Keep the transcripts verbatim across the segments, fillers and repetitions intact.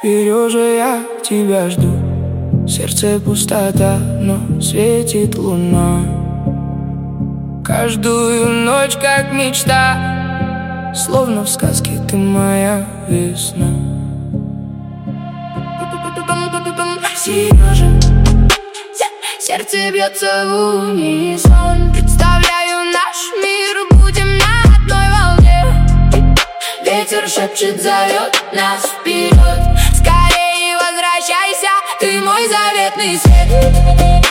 Сережа, я тебя жду. В сердце пустота, но светит луна. Каждую ночь как мечта, словно в сказке ты моя весна. Сережа, сердце бьется в унисон. Представляю наш мир, будем на одной волне. Ветер шепчет, зовет нас вперед. Скорее возвращайся, ты мой заветный свет.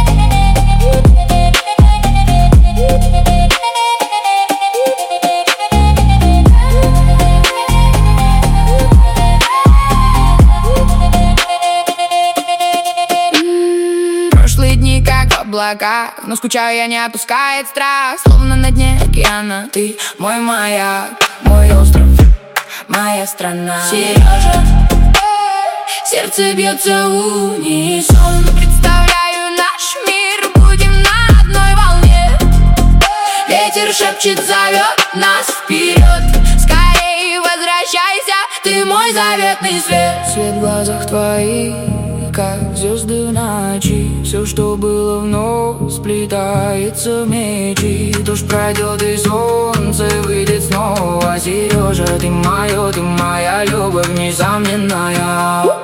Прошлые дни как в облаках, но скучаю я, не отпускает страх. Словно на дне океана ты мой маяк, мой остров, моя страна. Сережа, сердце бьется в унисон. Представляю наш мир, будем на одной волне. Ветер шепчет, зовет нас вперед. Скорее возвращайся, ты мой заветный свет. Свет в глазах твоих, как звезды в ночи. Все, что было вновь, сплетается в мечи. Дождь пройдет и солнце выйдет снова. Сережа, ты моя, ты моя любовь несомненная.